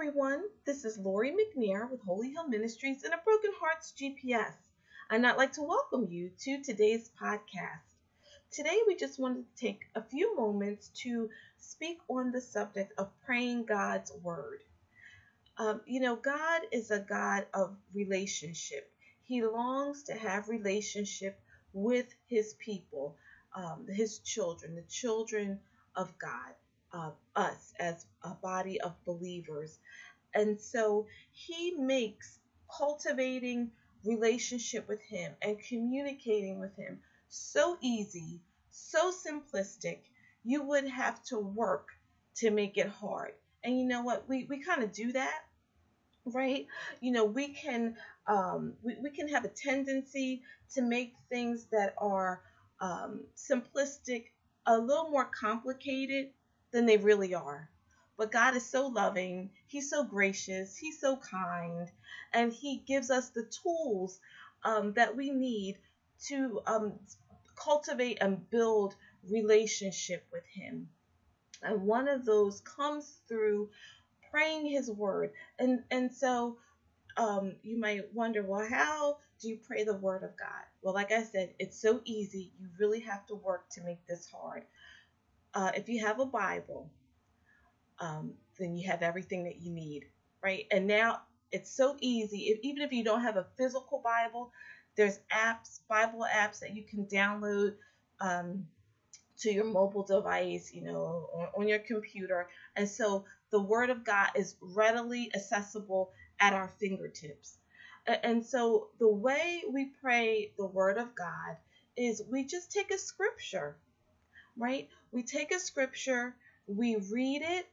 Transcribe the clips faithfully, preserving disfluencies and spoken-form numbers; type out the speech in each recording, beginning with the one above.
everyone, this is Lori McNair with Holy Hill Ministries and a Broken Hearts G P S. And I'd like to welcome you to today's podcast. Today we just wanted to take a few moments to speak on the subject of praying God's Word. Um, you know, God is a God of relationship. He longs to have relationship with his people, um, his children, the children of God. Uh, us as a body of believers. And so he makes cultivating relationship with him and communicating with him so easy, so simplistic, you wouldn't have to work to make it hard. And you know what? We, we kind of do that, right? You know, we can um, we, we can have a tendency to make things that are um, simplistic a little more complicated than they really are. But God is so loving, he's so gracious, he's so kind, and he gives us the tools um, that we need to um, cultivate and build relationship with him. And one of those comes through praying his word. And, and so um, you might wonder, well, how do you pray the word of God? Well, like I said, it's so easy. You really have to work to make this hard. Uh, if you have a Bible, um, then you have everything that you need, right? And now it's so easy. If, even if you don't have a physical Bible, there's apps, Bible apps that you can download um, to your mobile device, you know, on, on your computer. And so the Word of God is readily accessible at our fingertips. And, and so the way we pray the Word of God is we just take a scripture, right? We take a scripture, we read it,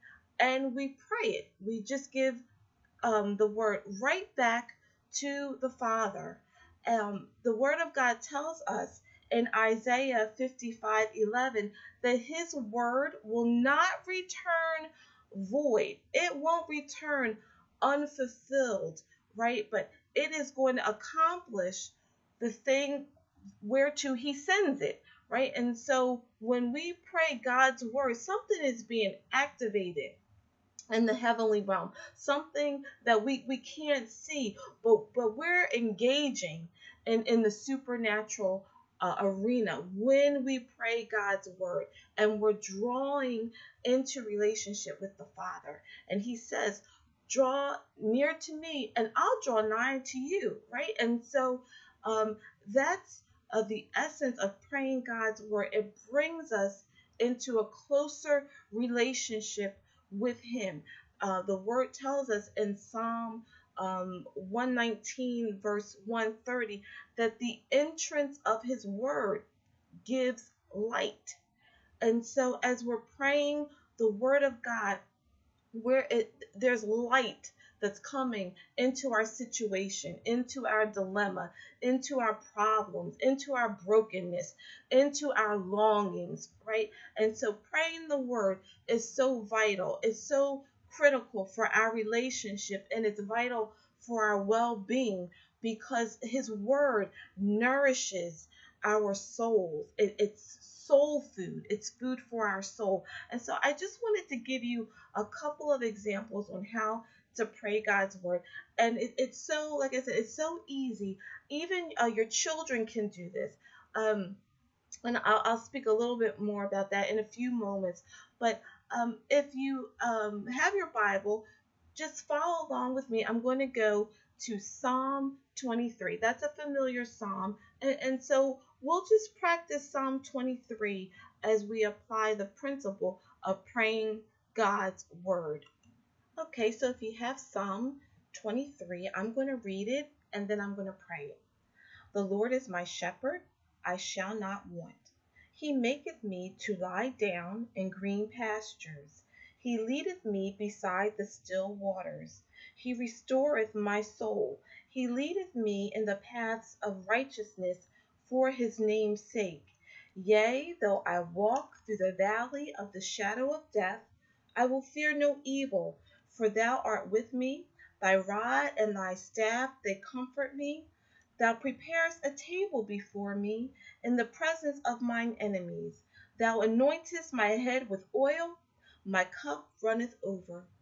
and we pray it. We just give um, the word right back to the Father. Um, the Word of God tells us in Isaiah fifty-five eleven that his word will not return void. It won't return unfulfilled, right? But it is going to accomplish the thing whereto he sends it, right? And so when we pray God's word, something is being activated in the heavenly realm, something that we, we can't see, but but we're engaging in, in the supernatural uh, arena when we pray God's word, and we're drawing into relationship with the Father. And he says, draw near to me and I'll draw nigh to you, right? And so um, that's uh, the essence of praying God's word. It brings us into a closer relationship with him. Uh, the word tells us in Psalm um, one nineteen, verse one thirty, that the entrance of his word gives light. And so as we're praying the word of God, where it there's light that's coming into our situation, into our dilemma, into our problems, into our brokenness, into our longings, right? And so praying the word is so vital. It's so critical for our relationship, and it's vital for our well-being because his word nourishes our souls. It, it's soul food. It's food for our soul. And so I just wanted to give you a couple of examples on how to pray God's word. And it, it's so, like I said, it's so easy. Even uh, your children can do this. Um, and I'll, I'll speak a little bit more about that in a few moments. But um, if you um, have your Bible, just follow along with me. I'm going to go to Psalm twenty-three. That's a familiar psalm. And, and so we'll just practice Psalm twenty-three as we apply the principle of praying God's word. Okay, so if you have Psalm twenty-three, I'm going to read it and then I'm going to pray it. The Lord is my shepherd, I shall not want. He maketh me to lie down in green pastures. He leadeth me beside the still waters. He restoreth my soul. He leadeth me in the paths of righteousness for his name's sake. Yea, though I walk through the valley of the shadow of death, I will fear no evil, for thou art with me. Thy rod and thy staff, they comfort me. Thou preparest a table before me in the presence of mine enemies. Thou anointest my head with oil, my cup runneth over.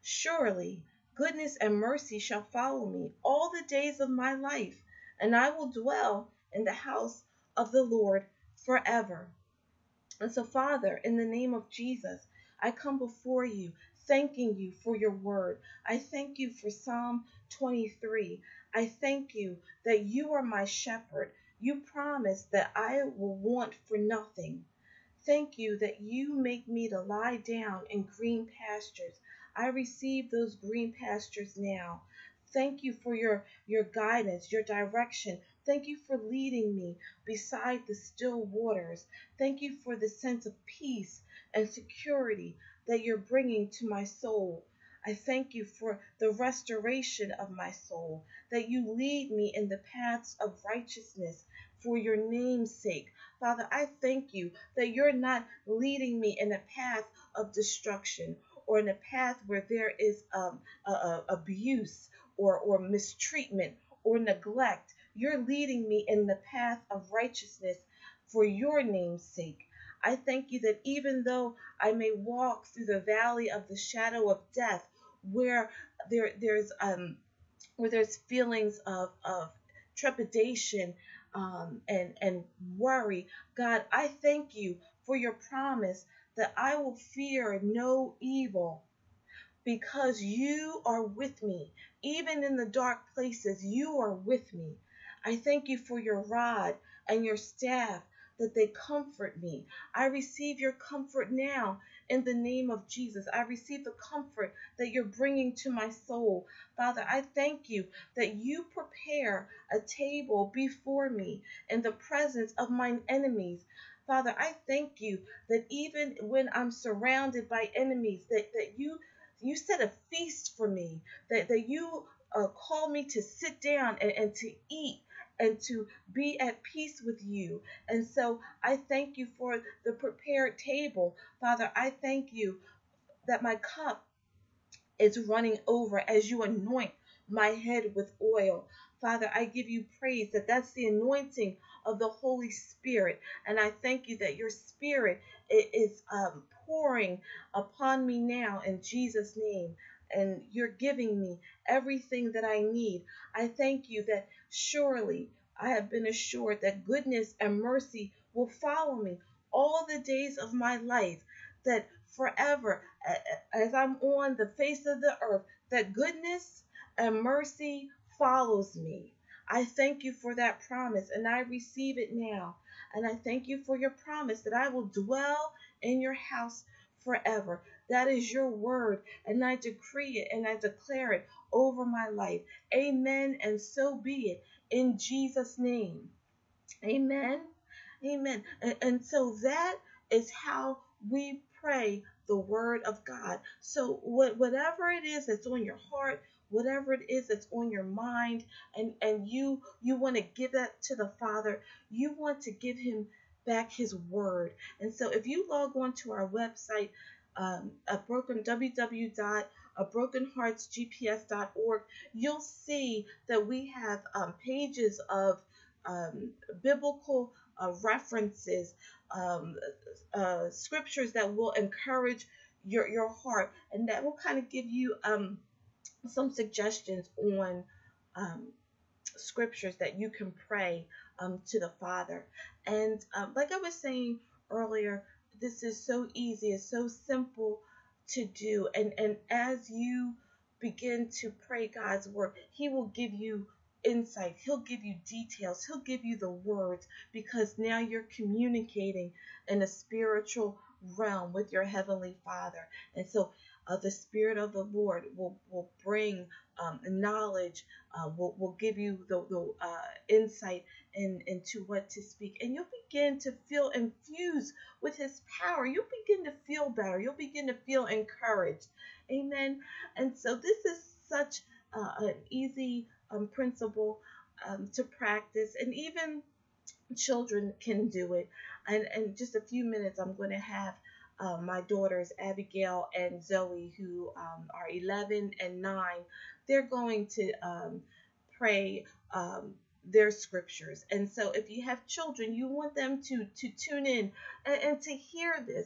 Surely goodness and mercy shall follow me all the days of my life, and I will dwell in the house of the Lord forever. And so, Father, in the name of Jesus, I come before you, thanking you for your word. I thank you for Psalm twenty-three. I thank you that you are my shepherd. You promise that I will want for nothing. Thank you that you make me to lie down in green pastures. I receive those green pastures now. Thank you for your, your guidance, your direction. Thank you for leading me beside the still waters. Thank you for the sense of peace and security that you're bringing to my soul. I thank you for the restoration of my soul, that you lead me in the paths of righteousness for your name's sake. Father, I thank you that you're not leading me in a path of destruction or in a path where there is um, a, a, abuse or, or mistreatment or neglect. You're leading me in the path of righteousness for your name's sake. I thank you that even though I may walk through the valley of the shadow of death, where there there's um where there's feelings of of trepidation um, and and worry, God, I thank you for your promise that I will fear no evil because you are with me. Even in the dark places, you are with me. I thank you for your rod and your staff, that they comfort me. I receive your comfort now in the name of Jesus. I receive the comfort that you're bringing to my soul. Father, I thank you that you prepare a table before me in the presence of mine enemies. Father, I thank you that even when I'm surrounded by enemies, that, that you you set a feast for me, that, that you uh, call me to sit down and, and to eat and to be at peace with you. And so I thank you for the prepared table. Father, I thank you that my cup is running over as you anoint my head with oil. Father, I give you praise that that's the anointing of the Holy Spirit. And I thank you that your Spirit is um, pouring upon me now in Jesus' name. And you're giving me everything that I need. I thank you that surely I have been assured that goodness and mercy will follow me all the days of my life, that forever, as I'm on the face of the earth, that goodness and mercy follows me. I thank you for that promise, and I receive it now. And I thank you for your promise that I will dwell in your house forever. That is your word, and I decree it and I declare it over my life. Amen, and so be it in Jesus' name. Amen. Amen. And, and so that is how we pray the word of God. So what, whatever it is that's on your heart, whatever it is that's on your mind, and, and you you want to give that to the Father, you want to give him back his word. And so if you log on to our website, um, a broken w w w dot a broken hearts g p s dot org, you'll see that we have um, pages of um, biblical uh, references, um, uh, scriptures that will encourage your, your heart, and that will kind of give you um, some suggestions on um, scriptures that you can pray um, to the Father. And um, like I was saying earlier, this is so easy, it's so simple to do. And, and as you begin to pray God's word, he will give you insight. He'll give you details. He'll give you the words, because now you're communicating in a spiritual realm with your heavenly Father. And so uh, the Spirit of the Lord will, will bring um, knowledge, uh, will, will give you the, the uh, insight in, into what to speak. And you'll begin to feel infused with his power. You'll begin to feel better. You'll begin to feel encouraged. Amen. And so this is such uh, an easy um, principle um, to practice, and even children can do it. And in just a few minutes, I'm going to have uh, my daughters, Abigail and Zoe, who um, are eleven and nine, they're going to um, pray um, their scriptures. And so if you have children, you want them to, to tune in and, and to hear this.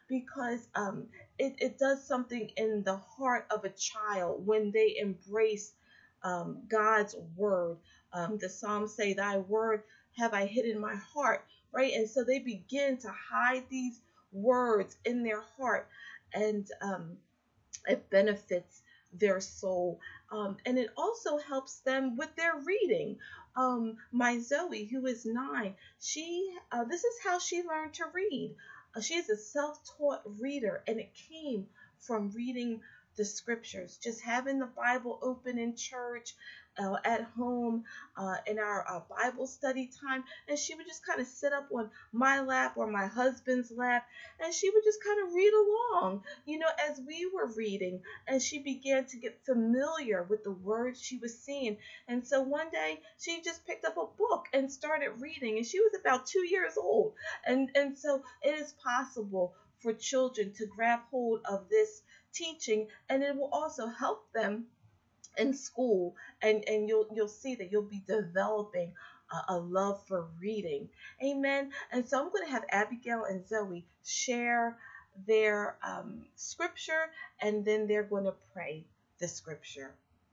because um, it, it does something in the heart of a child when they embrace um, God's word. Um, the Psalms say, "Thy word have I hid in my heart," right? And so they begin to hide these words in their heart, and um, it benefits their soul. Um, and it also helps them with their reading. Um, my Zoe, who is nine, she uh, this is how she learned to read. Uh, she is a self-taught reader, and it came from reading the scriptures, just having the Bible open in church, uh, at home, uh, in our uh, Bible study time, and she would just kind of sit up on my lap or my husband's lap, and she would just kind of read along, you know, as we were reading, and she began to get familiar with the words she was seeing. And so one day she just picked up a book and started reading, and she was about two years old. And and so it is possible for children to grab hold of this teaching, and it will also help them in school, and and you'll you'll see that you'll be developing a, a love for reading. Amen. And so I'm going to have Abigail and Zoe share their um, scripture, and then they're going to pray the scripture.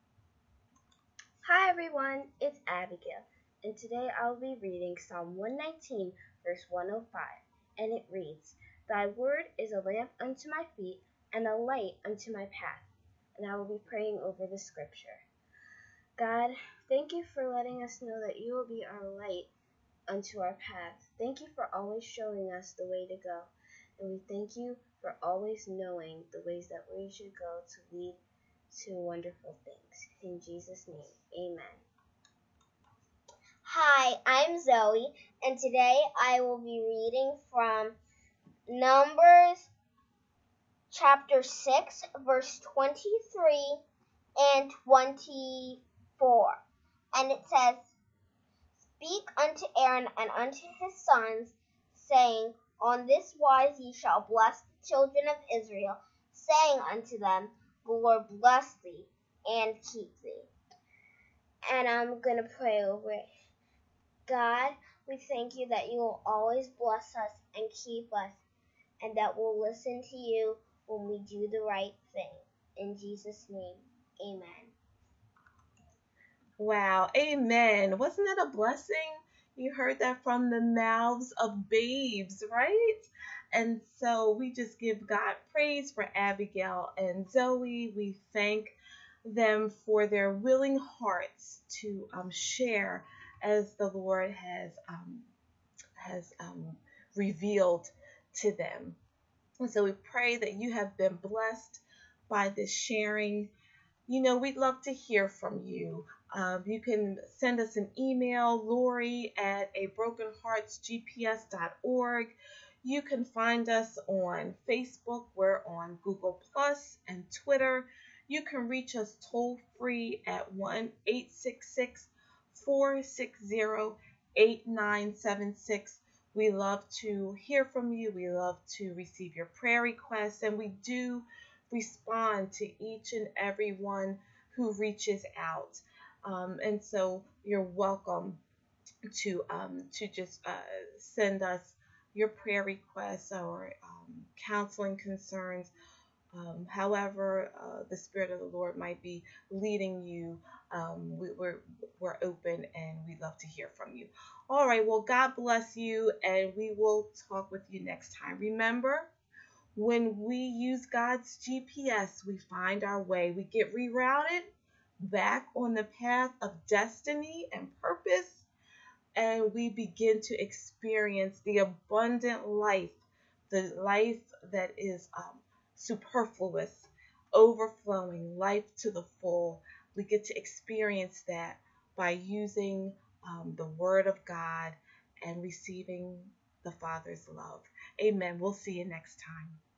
Hi everyone, it's Abigail, and today I'll be reading Psalm one nineteen, verse one oh five, and it reads, "Thy word is a lamp unto my feet, and a light unto my path." And I will be praying over the scripture. God, thank you for letting us know that you will be our light unto our path. Thank you for always showing us the way to go, and we thank you for always knowing the ways that we should go to lead to wonderful things. In Jesus' name, amen. Hi, I'm Zoe, and today I will be reading from Numbers chapter six, verse twenty-three and twenty-four. And it says, "Speak unto Aaron and unto his sons, saying, On this wise ye shall bless the children of Israel, saying unto them, The Lord bless thee and keep thee." And I'm going to pray over it. God, we thank you that you will always bless us and keep us, and that we'll listen to you when we do the right thing. In Jesus' name, amen. Wow, amen. Wasn't that a blessing? You heard that from the mouths of babes, right? And so we just give God praise for Abigail and Zoe. We thank them for their willing hearts to um, share as the Lord has um, has um, revealed to them. And so we pray that you have been blessed by this sharing. You know, we'd love to hear from you. Um, you can send us an email, Lori at a broken hearts g p s dot org. You can find us on Facebook. We're on Google Plus and Twitter. You can reach us toll free at one eight six six, four six zero, eight nine seven six. We love to hear from you. We love to receive your prayer requests, and we do respond to each and every one who reaches out. Um, and so you're welcome to um, to just uh, send us your prayer requests or um, counseling concerns, um, however uh, the Spirit of the Lord might be leading you. Um, we, we're, we're open, and we love to hear from you. All right, well, God bless you, and we will talk with you next time. Remember, when we use God's G P S, we find our way. We get rerouted back on the path of destiny and purpose, and we begin to experience the abundant life, the life that is um, superfluous, overflowing, life to the full. We get to experience that by using um, the Word of God and receiving the Father's love. Amen. We'll see you next time.